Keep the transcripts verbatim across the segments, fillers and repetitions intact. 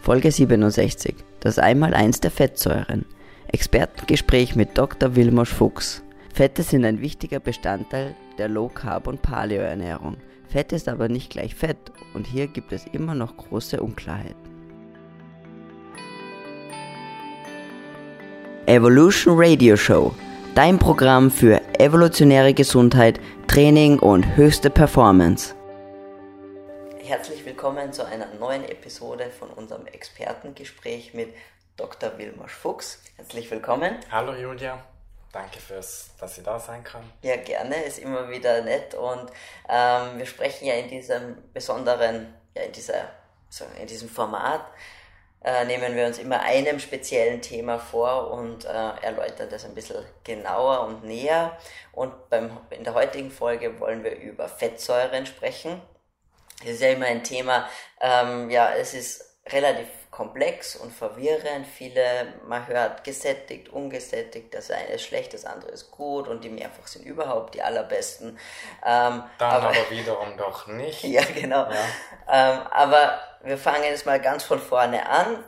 Folge siebenundsechzig. Das Einmaleins der Fettsäuren. Expertengespräch mit Doktor Vilmos Fuchs. Fette sind ein wichtiger Bestandteil der Low-Carb- und Paleo-Ernährung. Fett ist aber nicht gleich Fett und hier gibt es immer noch große Unklarheiten. Evolution Radio Show. Dein Programm für evolutionäre Gesundheit, Training und höchste Performance. Herzlich willkommen zu einer neuen Episode von unserem Expertengespräch mit Doktor Vilmos Fuchs. Herzlich willkommen. Hallo Julia, danke fürs, dass ich da sein kann. Ja, gerne, ist immer wieder nett und ähm, wir sprechen ja in diesem besonderen, ja in dieser, so in diesem Format äh, nehmen wir uns immer einem speziellen Thema vor und äh, erläutern das ein bisschen genauer und näher. Und beim, in der heutigen Folge wollen wir über Fettsäuren sprechen. Das ist ja immer ein Thema, ähm, ja, es ist relativ komplex und verwirrend. Viele, man hört gesättigt, ungesättigt, das eine ist schlecht, das andere ist gut und die mehrfach sind überhaupt die allerbesten. Ähm, Dann aber, aber wiederum doch nicht. Ja, genau. Ja. Ähm, aber wir fangen jetzt mal ganz von vorne an.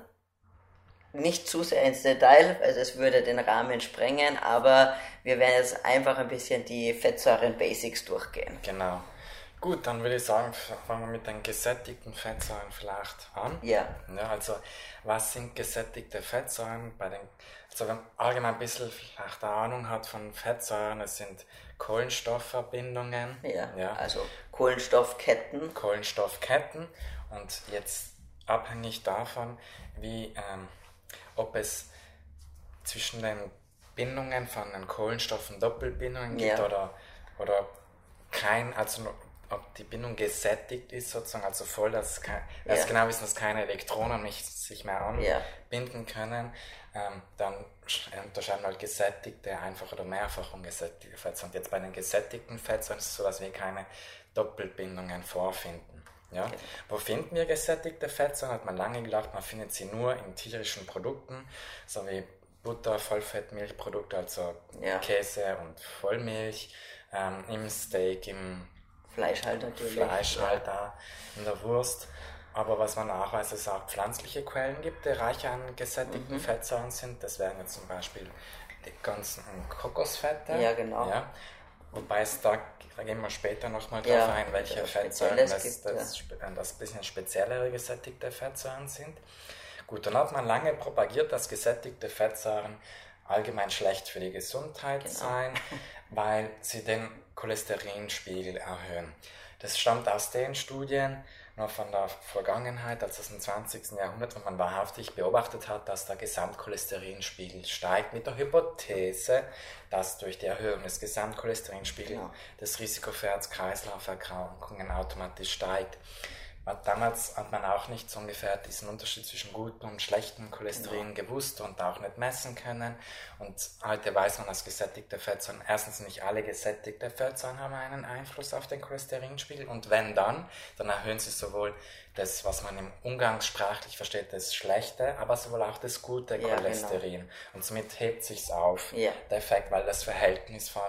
Nicht zu sehr ins Detail, also es würde den Rahmen sprengen, aber wir werden jetzt einfach ein bisschen die Fettsäuren-Basics durchgehen. Genau. Gut, dann würde ich sagen, fangen wir mit den gesättigten Fettsäuren vielleicht an. Ja. Ja, also, was sind gesättigte Fettsäuren? Bei den, also wenn man allgemein ein bisschen vielleicht eine Ahnung hat von Fettsäuren, es sind Kohlenstoffverbindungen. Ja, ja. also Kohlenstoffketten. Kohlenstoffketten und jetzt abhängig davon, wie, ähm, ob es zwischen den Bindungen von den Kohlenstoffen Doppelbindungen gibt Ja. oder, oder kein, also ob die Bindung gesättigt ist sozusagen, also voll, dass, kein, dass Ja. genau wissen, dass keine Elektronen mich, sich mehr Ja. anbinden können, ähm, dann unterscheiden wir halt gesättigte, einfach oder mehrfach ungesättigte Fettsäuren. Und jetzt bei den gesättigten Fettsäuren ist es so, dass wir keine Doppelbindungen vorfinden. Ja? Okay. Wo finden wir gesättigte Fettsäuren? Hat man lange gedacht, man findet sie nur in tierischen Produkten, so wie Butter, Vollfettmilchprodukte, also Ja. Käse und Vollmilch, ähm, im Steak, im Fleisch halt natürlich. Fleisch halt da, in der Wurst. Aber was man nachweist, ist, dass es auch pflanzliche Quellen gibt, die reich an gesättigten Mhm. Fettsäuren sind. Das wären jetzt zum Beispiel die ganzen Kokosfette. Ja, genau. Ja. Wobei es da, da gehen wir später nochmal drauf Ja, ein, welche was Fettsäuren Spezielles das, gibt, das, ja. das bisschen speziellere gesättigte Fettsäuren sind. Gut, dann hat man lange propagiert, dass gesättigte Fettsäuren allgemein schlecht für die Gesundheit Genau. seien, weil sie den Cholesterinspiegel erhöhen. Das stammt aus den Studien noch von der Vergangenheit, als es im zwanzigsten Jahrhundert, wo man wahrhaftig beobachtet hat, dass der Gesamtcholesterinspiegel steigt, mit der Hypothese, dass durch die Erhöhung des Gesamtcholesterinspiegels Genau. das Risiko für Herz-Kreislauf-Erkrankungen automatisch steigt. Damals hat man auch nicht so ungefähr diesen Unterschied zwischen gutem und schlechtem Cholesterin Genau. gewusst und auch nicht messen können. Und heute weiß man, dass gesättigte Fettsäuren, erstens nicht alle gesättigte Fettsäuren haben einen Einfluss auf den Cholesterinspiegel. Und wenn dann, dann erhöhen sie sowohl das, was man im Umgangssprachlich versteht, das schlechte, aber sowohl auch das gute Ja, Cholesterin. genau. Und somit hebt sich's auf, Ja. der Effekt, weil das Verhältnis von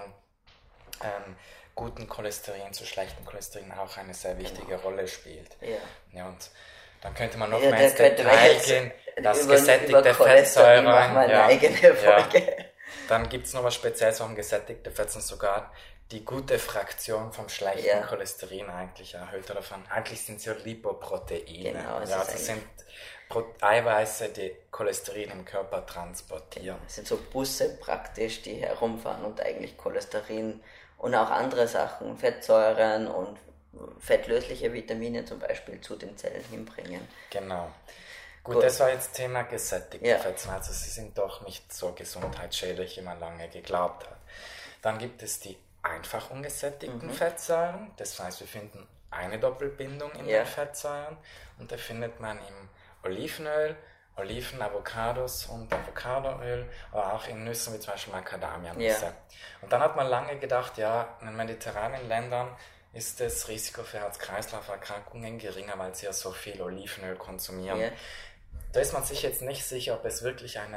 ähm, guten Cholesterin zu schlechten Cholesterin auch eine sehr wichtige Genau. Rolle spielt. Ja. Ja, und dann könnte man noch Ja, mehr da ins könnte man Detail jetzt gehen, dass über- gesättigte über Cholesterin machen wir eine Fettsäuren, eigene Folge. Ja, dann gibt es noch was Spezielles, warum gesättigte Fettsäuren sogar die gute Fraktion vom schlechten Ja. Cholesterin eigentlich erhöht. Oder von, eigentlich sind es ja Lipoproteine. Genau, es ja, ist das sind eigentlich- Pro- Eiweiße, die Cholesterin im Körper transportieren. Es sind so Busse praktisch, die herumfahren und eigentlich Cholesterin und auch andere Sachen, Fettsäuren und fettlösliche Vitamine zum Beispiel zu den Zellen hinbringen. Genau. Gut, Gut. das war jetzt Thema gesättigte Ja. Fettsäuren. Also sie sind doch nicht so gesundheitsschädlich, wie man lange geglaubt hat. Dann gibt es die einfach ungesättigten Mhm. Fettsäuren. Das heißt, wir finden eine Doppelbindung in Ja. den Fettsäuren und da findet man im Olivenöl, Oliven, Avocados und Avocadoöl, aber auch in Nüssen wie zum Beispiel Macadamianüsse. Ja. Und dann hat man lange gedacht, ja, in den mediterranen Ländern ist das Risiko für Herz-Kreislauf-Erkrankungen geringer, weil sie ja so viel Olivenöl konsumieren. Ja. Da ist man sich jetzt nicht sicher, ob es wirklich einen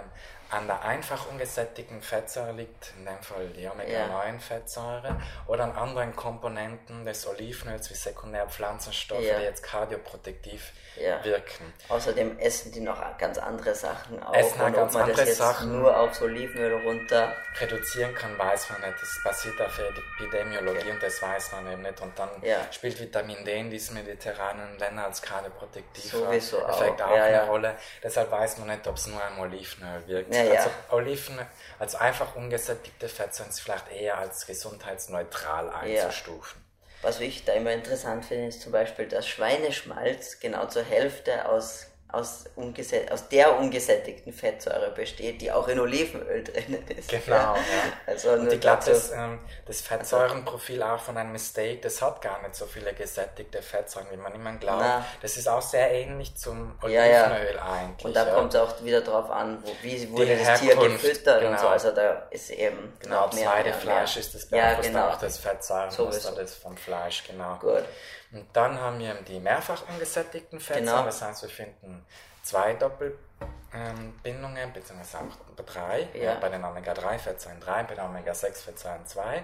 an der einfach ungesättigten Fettsäure liegt, in dem Fall die Omega neun Fettsäure, oder an anderen Komponenten des Olivenöls wie Sekundärpflanzenstoffe, ja. die jetzt kardioprotektiv ja. wirken. Außerdem essen die noch ganz andere Sachen auch. Essen und ganz ob man andere das jetzt Sachen nur aufs Olivenöl runter reduzieren kann, weiß man nicht. Das basiert auf Epidemiologie ja. und das weiß man eben nicht. Und dann ja. spielt Vitamin D in diesen mediterranen Ländern als kardioprotektiver Sowieso Effekt auch, auch ja, eine ja. Rolle. Deshalb weiß man nicht, ob es nur am Olivenöl wirkt. Ja, also ja. Olivenöl als einfach ungesättigte Fettsäuren ist vielleicht eher als gesundheitsneutral einzustufen. Ja. Was ich da immer interessant finde, ist zum Beispiel, dass Schweineschmalz genau zur Hälfte aus Aus, aus der ungesättigten Fettsäure besteht, die auch in Olivenöl drinnen ist. Genau, ja. Also und ich glaube, das, ähm, das Fettsäurenprofil auch von einem Steak, das hat gar nicht so viele gesättigte Fettsäuren, wie man immer glaubt. Na. Das ist auch sehr ähnlich zum Olivenöl ja, ja. eigentlich. Und da ja. kommt es auch wieder drauf an, wo, wie wurde das Tier gefüttert genau. und so. Also da ist eben genau, das Weidefleisch ist das beeinflusst ja, genau. auch das Fettsäurenmuster so das vom Fleisch, genau. Gut. Und dann haben wir die mehrfach ungesättigten Fettsäuren, genau. das heißt, wir finden zwei Doppelbindungen, ähm, beziehungsweise auch drei, ja. Ja, bei den Omega drei Fettsäuren drei, bei den Omega sechs Fettsäuren zwei.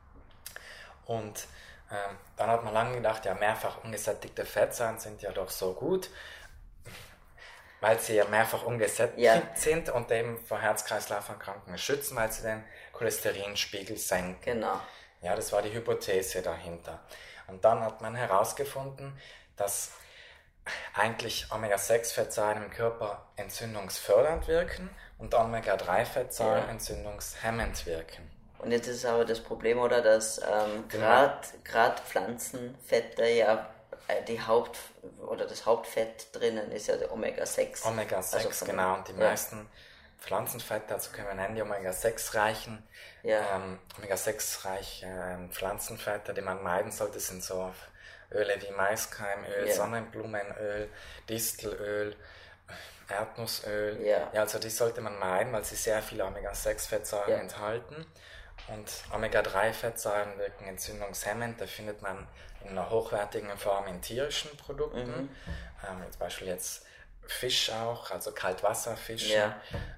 Und ähm, dann hat man lange gedacht, ja, mehrfach ungesättigte Fettsäuren sind ja doch so gut, weil sie ja mehrfach ungesättigt ja. sind und eben vor Herz-Kreislauf-Erkrankungen schützen, weil sie den Cholesterinspiegel senken. Genau. Ja, das war die Hypothese dahinter. Und dann hat man herausgefunden, dass eigentlich Omega sechs Fettsäuren im Körper entzündungsfördernd wirken und Omega drei Fettsäuren ja. entzündungshemmend wirken. Und jetzt ist aber das Problem, oder, dass ähm, gerade genau. Pflanzenfette ja die Haupt oder das Hauptfett drinnen ist ja der Omega sechs. Omega sechs, also genau. Und die ja. meisten Pflanzenfette, also können wir nennen die Omega sechs reichen, ja. ähm, Omega sechs reiche äh, Pflanzenfette, die man meiden sollte, sind so Öle wie Maiskeimöl, ja. Sonnenblumenöl, Distelöl, Erdnussöl. Ja. ja, also die sollte man meiden, weil sie sehr viele Omega sechs Fettsäuren ja. enthalten. Und Omega drei Fettsäuren wirken entzündungshemmend, da findet man in einer hochwertigen Form in tierischen Produkten. Mhm. Ähm, zum Beispiel jetzt Fisch auch, also Kaltwasserfische. Ja.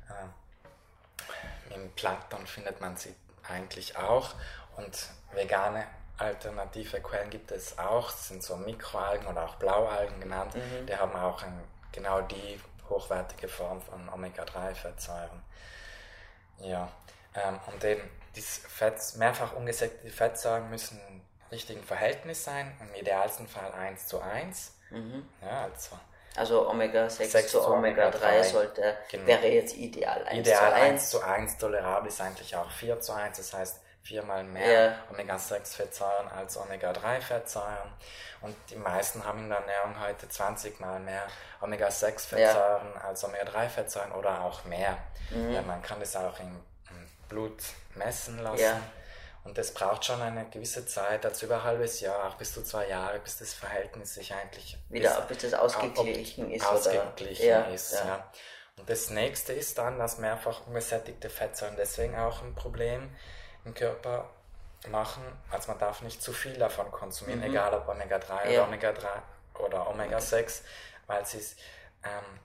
Äh, Im Plankton findet man sie eigentlich auch. Und vegane alternative Quellen gibt es auch, das sind so Mikroalgen oder auch Blaualgen genannt, mhm. die haben auch ein, genau die hochwertige Form von Omega drei Fettsäuren. Ja, ähm, und eben diese Fett, mehrfach ungesättigte Fettsäuren müssen im richtigen Verhältnis sein, im idealsten Fall eins zu eins. Mhm. Ja, also Also Omega sechs zu Omega drei sollte, genau. wäre jetzt ideal eins ideal zu eins. eins zu eins, tolerabel ist eigentlich auch vier zu eins, das heißt viermal mehr ja. Omega sechs Fettsäuren als Omega drei Fettsäuren. Und die meisten haben in der Ernährung heute zwanzig mal mehr Omega sechs Fettsäuren ja. als Omega drei Fettsäuren oder auch mehr. Mhm. Ja, man kann das auch im, im Blut messen lassen. Ja. Und das braucht schon eine gewisse Zeit, also über ein halbes Jahr, auch bis zu zwei Jahre, bis das Verhältnis sich eigentlich wieder, bis, bis das ausgeglichen ist. Ausgeglichen oder? ist, ja. ja. Und das nächste ist dann, dass mehrfach ungesättigte Fettsäuren deswegen auch ein Problem im Körper machen, also man darf nicht zu viel davon konsumieren, mhm. egal ob Omega drei ja. oder Omega drei oder Omega sechs, weil sie ähm,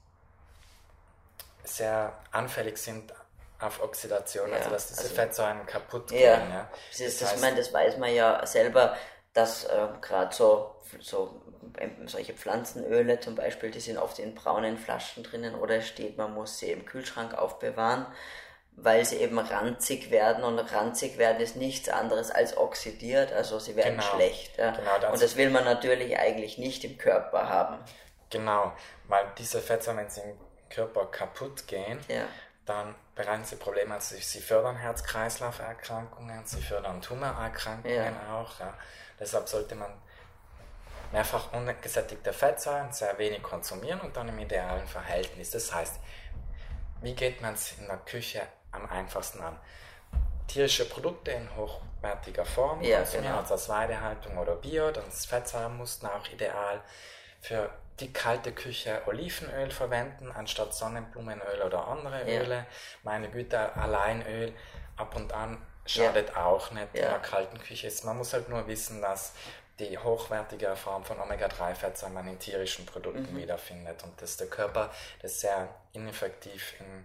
sehr anfällig sind auf Oxidation, ja. also dass diese also, Fettsäuren kaputt gehen. Ja. Ja. Das, ist, das, heißt, man, das weiß man ja selber, dass äh, gerade so, so ähm, solche Pflanzenöle zum Beispiel, die sind oft in braunen Flaschen drinnen oder steht, man muss sie im Kühlschrank aufbewahren, weil sie eben ranzig werden und ranzig werden ist nichts anderes als oxidiert, also sie werden genau. schlecht. Ja. Genau, das und das will man natürlich eigentlich nicht im Körper haben. Genau, weil diese Fettsäuren, wenn sie im Körper kaputt gehen, ja. dann bereiten sie Probleme, also sie fördern Herz-Kreislauf-Erkrankungen, sie fördern Tumorerkrankungen ja. auch. Ja. Deshalb sollte man mehrfach ungesättigte Fettsäuren sehr wenig konsumieren und dann im idealen Verhältnis. Das heißt, wie geht man es in der Küche am einfachsten an? Tierische Produkte in hochwertiger Form ja, konsumieren, genau. also aus Weidehaltung oder Bio, dann ist Fettsäurenmuster auch ideal. Für die kalte Küche Olivenöl verwenden, anstatt Sonnenblumenöl oder andere ja. Öle. Meine Güte, Alleinöl ab und an schadet ja. auch nicht ja. in der kalten Küche. Man muss halt nur wissen, dass die hochwertige Form von Omega drei Fettsäuren man in tierischen Produkten mhm. wiederfindet und dass der Körper das sehr ineffektiv in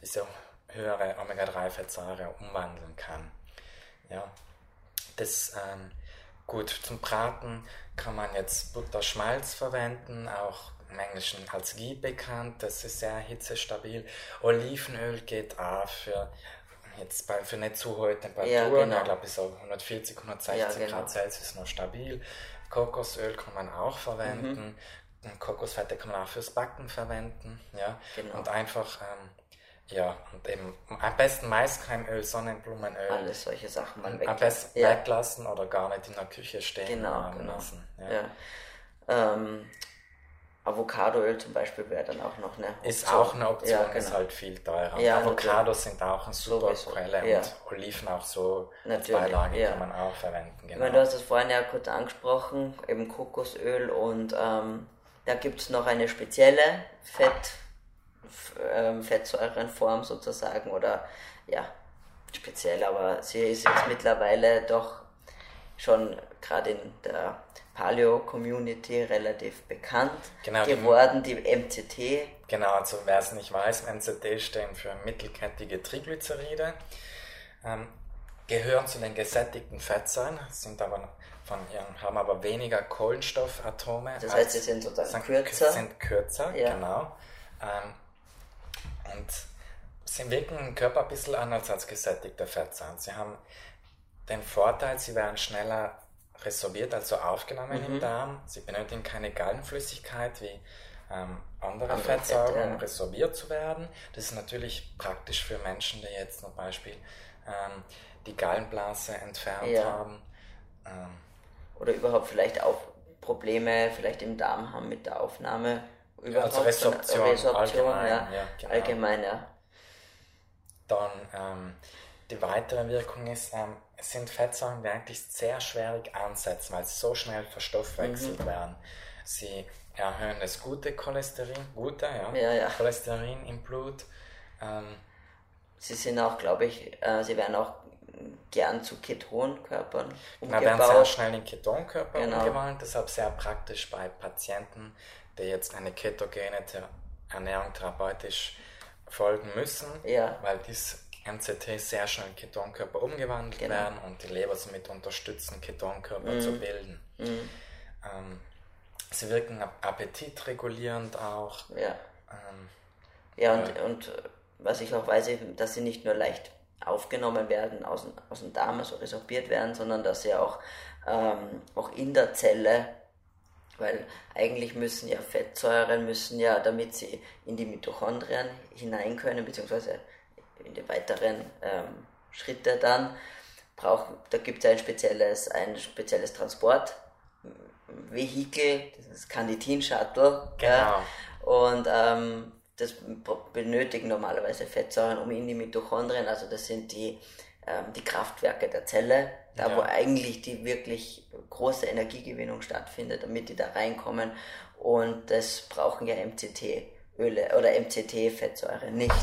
diese höhere Omega drei Fettsäure umwandeln kann. Ja, das ähm, gut, zum Braten kann man jetzt Butterschmalz verwenden, auch im Englischen als Ghee bekannt, das ist sehr hitzestabil. Olivenöl geht auch für, jetzt bei, für nicht zu hohe Temperaturen, ja, genau. Ich glaube bis auf hundertvierzig, hundertsechzig ja, genau. Grad Celsius noch stabil. Kokosöl kann man auch verwenden, mhm. Kokosfette kann man auch fürs Backen verwenden, ja, genau. Und einfach, ähm, ja, und eben am besten Maiskeimöl, Sonnenblumenöl. Alles solche Sachen man am besten ja. weglassen oder gar nicht in der Küche stehen genau, genau. lassen. Ja. Ja. Ähm, Avocadoöl zum Beispiel wäre dann auch noch eine Option. Ist auch eine Option, ja, genau. Ist halt viel teurer. Ja, Avocados sind auch eine super sowieso. Quelle ja. Und Oliven auch so natürlich. Als Beilage ja. Kann man auch verwenden. Genau. Ich meine, du hast das vorhin ja kurz angesprochen, eben Kokosöl und ähm, da gibt es noch eine spezielle Fett, ähm, Fettsäurenform sozusagen oder ja, speziell, aber sie ist jetzt mittlerweile doch schon gerade in der Paleo-Community relativ bekannt genau, geworden, die, die M C T. Genau, also wer es nicht weiß, M C T stehen für mittelkettige Triglyceride, ähm, gehören zu den gesättigten Fettsäuren, sind aber von ihren, haben aber weniger Kohlenstoffatome. Das heißt, sie sind sozusagen kürzer. sind kürzer, ja. Genau. Ähm, und sie wirken im Körper ein bisschen anders als gesättigte Fettsäuren. Sie haben den Vorteil, sie werden schneller resorbiert, also aufgenommen mhm. im Darm. Sie benötigen keine Gallenflüssigkeit wie ähm, andere, andere Fettsäuren, Fett, ja. um resorbiert zu werden. Das ist natürlich praktisch für Menschen, die jetzt zum Beispiel ähm, die Gallenblase entfernt ja. haben. Ähm, Oder überhaupt vielleicht auch Probleme vielleicht im Darm haben mit der Aufnahme. Überhaupt also Resorption, Resorption allgemein. Ja, ja, genau. allgemein, ja. Dann ähm, die weitere Wirkung ist, ähm, es sind Fettsäuren, die eigentlich sehr schwierig ansetzen, weil sie so schnell verstoffwechselt mhm. werden. Sie erhöhen das gute Cholesterin, gute ja, ja, ja. Cholesterin im Blut. Ähm, sie sind auch, glaube ich, äh, sie werden auch gern zu Ketonkörpern umgebaut. Genau, werden sehr schnell in Ketonkörper genau. umgewandelt, deshalb sehr praktisch bei Patienten, die jetzt eine ketogene Ernährung therapeutisch folgen müssen, ja. weil dies M C T sehr schnell in Ketonkörper umgewandelt genau. werden und die Leber somit unterstützen, Ketonkörper mm. zu bilden. Mm. Ähm, sie wirken appetitregulierend auch. Ja, ähm, ja und, äh, und was ich auch weiß, dass sie nicht nur leicht aufgenommen werden, aus dem, aus dem Darm, also resorbiert werden, sondern dass sie auch, ähm, auch in der Zelle, weil eigentlich müssen ja Fettsäuren, müssen ja, damit sie in die Mitochondrien hinein können, beziehungsweise in die weiteren ähm, Schritte dann, braucht, da gibt es ein spezielles, ein spezielles Transportvehikel, das ist Carnitin-Shuttle. Genau. Ja, und ähm, das benötigen normalerweise Fettsäuren, um in die Mitochondrien, also das sind die, ähm, die Kraftwerke der Zelle, da ja. wo eigentlich die wirklich große Energiegewinnung stattfindet, damit die da reinkommen. Und das brauchen ja M C T-Öle oder M C T-Fettsäure nicht.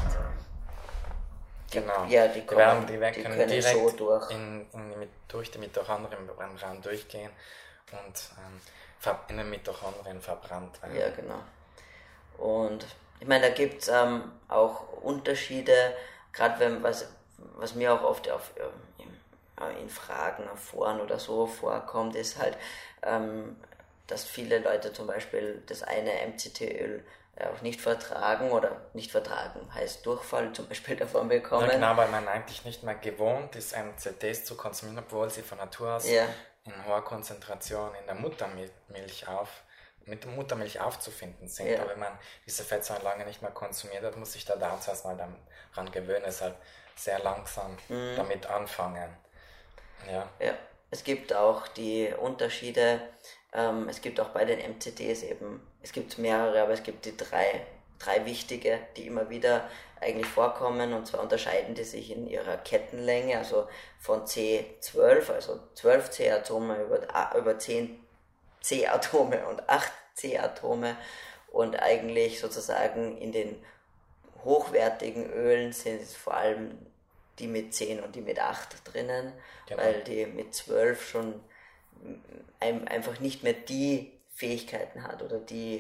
Genau. Ja, die, kommen, die, werden, die, die können, können direkt so durch. In, in, durch die Mitochondrienmembran durchgehen und ähm, in den Mitochondrien verbrannt werden. Ja, genau. Und ich meine, da gibt es ähm, auch Unterschiede, gerade wenn, was, was mir auch oft auf, in, in Fragen, auf Foren oder so vorkommt, ist halt, ähm, dass viele Leute zum Beispiel das eine M C T-Öl auch nicht vertragen oder nicht vertragen heißt Durchfall zum Beispiel davon bekommen. Ja, genau, weil man eigentlich nicht mehr gewohnt ist, M C Ts zu konsumieren, obwohl sie von Natur aus ja. in hoher Konzentration in der Muttermilch auf, mit der Muttermilch aufzufinden sind. Ja. Aber wenn man diese Fettsäuren lange nicht mehr konsumiert hat, muss sich der Darm zuerst mal daran gewöhnen, deshalb sehr langsam mhm. damit anfangen. Ja. Ja, es gibt auch die Unterschiede, ähm, es gibt auch bei den M C Ts eben, es gibt mehrere, aber es gibt die drei, drei wichtige, die immer wieder eigentlich vorkommen, und zwar unterscheiden die sich in ihrer Kettenlänge, also von C zwölf, also zwölf C-Atome über, über zehn C-Atome und acht C-Atome, und eigentlich sozusagen in den hochwertigen Ölen sind es vor allem die mit zehn und die mit acht drinnen, genau. weil die mit zwölf schon einfach nicht mehr die Fähigkeiten hat oder die,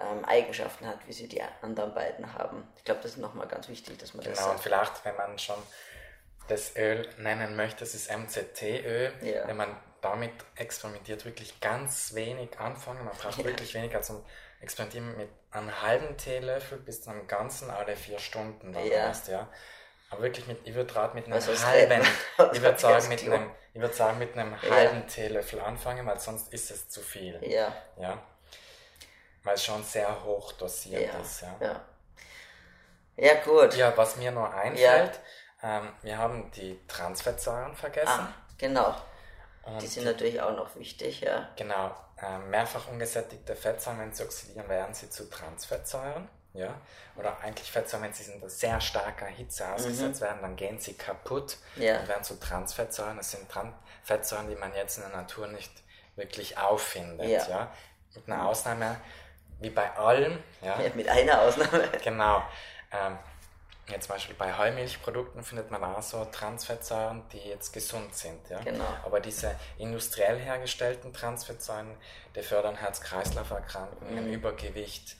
ähm, Eigenschaften hat, wie sie die anderen beiden haben. Ich glaube, das ist nochmal ganz wichtig, dass man genau, das sagt. Und vielleicht, wenn man schon das Öl nennen möchte, das ist M C T-Öl, ja. wenn man damit experimentiert, wirklich ganz wenig anfangen, man braucht ja. wirklich wenig, also experimentieren mit einem halben Teelöffel bis zu einem ganzen alle vier Stunden, dann ja. heißt, ja. Aber wirklich mit, ich würde raten, mit einem also halben, ich würde sagen, mit einem, ich würde sagen, mit einem ja. halben Teelöffel anfangen, weil sonst ist es zu viel. Ja. Ja. Weil es schon sehr hoch dosiert ja. ist, ja. ja. Ja, gut. Ja, was mir nur einfällt, ja. ähm, wir haben die Transfettsäuren vergessen. Ah, genau. Und die sind natürlich auch noch wichtig, ja. Genau. Ähm, mehrfach ungesättigte Fettsäuren, wenn sie oxidieren, werden sie zu Transfettsäuren. Ja, oder eigentlich Fettsäuren, wenn sie in sehr starker Hitze ausgesetzt mhm. werden, dann gehen sie kaputt ja. und werden zu Transfettsäuren. Das sind Tran- Fettsäuren, die man jetzt in der Natur nicht wirklich auffindet. Ja. Ja? Mit einer Ausnahme, wie bei allem. Ja, ja mit einer Ausnahme. Genau. Ähm, jetzt zum Beispiel bei Heumilchprodukten findet man auch so Transfettsäuren, die jetzt gesund sind. Ja? Genau. Aber diese industriell hergestellten Transfettsäuren, die fördern Herz-Kreislauf-Erkrankungen, mhm. Übergewicht,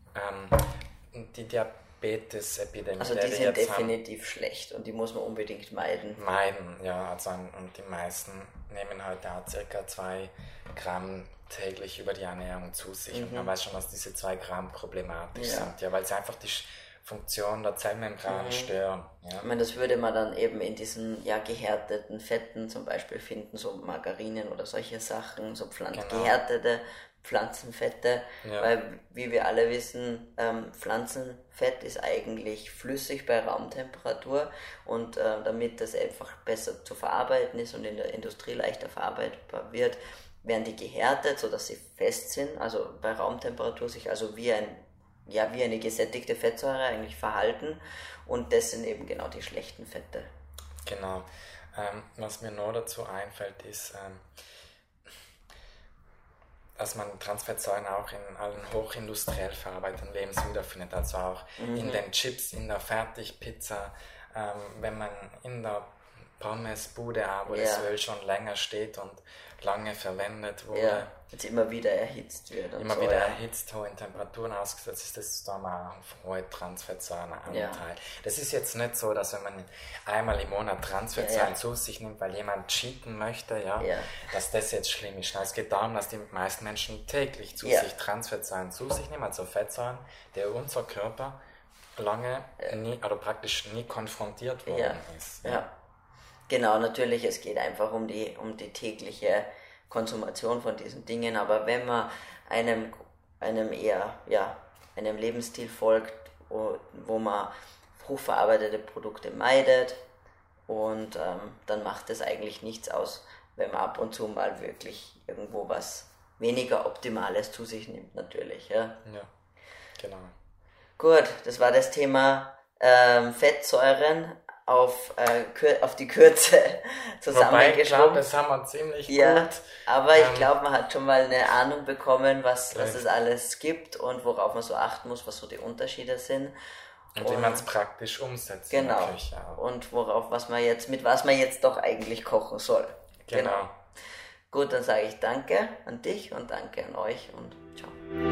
ähm, die Diabetes-Epidemie. Also die sind definitiv haben, schlecht und die muss man unbedingt meiden. Meiden, ja. Also, und die meisten nehmen heute auch circa zwei Gramm täglich über die Ernährung zu sich. Mhm. Und man weiß schon, dass diese zwei Gramm problematisch ja. sind, ja, weil sie einfach die Funktion der Zellmembran mhm. stören. Ja. Ich meine, das würde man dann eben in diesen ja, gehärteten Fetten zum Beispiel finden, so Margarinen oder solche Sachen, so pflanz- genau. gehärtete Pflanzenfette, ja. weil, wie wir alle wissen, ähm, Pflanzenfett ist eigentlich flüssig bei Raumtemperatur und äh, damit das einfach besser zu verarbeiten ist und in der Industrie leichter verarbeitbar wird, werden die gehärtet, sodass sie fest sind, also bei Raumtemperatur sich also wie ein ja, wie eine gesättigte Fettsäure eigentlich verhalten und das sind eben genau die schlechten Fette. Genau. Ähm, was mir noch dazu einfällt, ist, ähm, dass man Transfettsäuren auch in allen hochindustriell verarbeiteten Lebensmitteln findet, also auch mhm. in den Chips, in der Fertigpizza, ähm, wenn man in der Pommesbude auch, wo ja. das Öl schon länger steht und lange verwendet wurde. Ja, jetzt immer wieder erhitzt wird. Und immer so, wieder ja. erhitzt, hohen Temperaturen ausgesetzt ist, das ist da mal ein hoher Transfettsäurenanteil. Ja. Das ist jetzt nicht so, dass wenn man einmal im Monat Transfettsäuren ja, ja. zu sich nimmt, weil jemand cheaten möchte, ja, ja. dass das jetzt schlimm ist. Es geht darum, dass die meisten Menschen täglich zu ja. sich Transfettsäuren zu sich nehmen, also Fettsäuren, der unser Körper lange ja. nie, oder praktisch nie konfrontiert worden ja. ist. Ja. Ja. Genau, natürlich, es geht einfach um die, um die tägliche Konsumation von diesen Dingen, aber wenn man einem, einem eher, ja, einem Lebensstil folgt, wo, wo man hochverarbeitete Produkte meidet und ähm, dann macht es eigentlich nichts aus, wenn man ab und zu mal wirklich irgendwo was weniger Optimales zu sich nimmt, natürlich. Ja, ja genau. Gut, das war das Thema ähm, Fettsäuren. Auf, äh, auf die Kürze zusammengeschoben. Ich glaube, das haben wir ziemlich ja, gut. Aber ich ähm, glaube, man hat schon mal eine Ahnung bekommen, was, was es alles gibt und worauf man so achten muss, was so die Unterschiede sind. Und, und wie man es praktisch umsetzt. Genau. In der Küche auch. Und worauf, was man jetzt, mit was man jetzt doch eigentlich kochen soll. Genau. genau. Gut, dann sage ich danke an dich und danke an euch und ciao.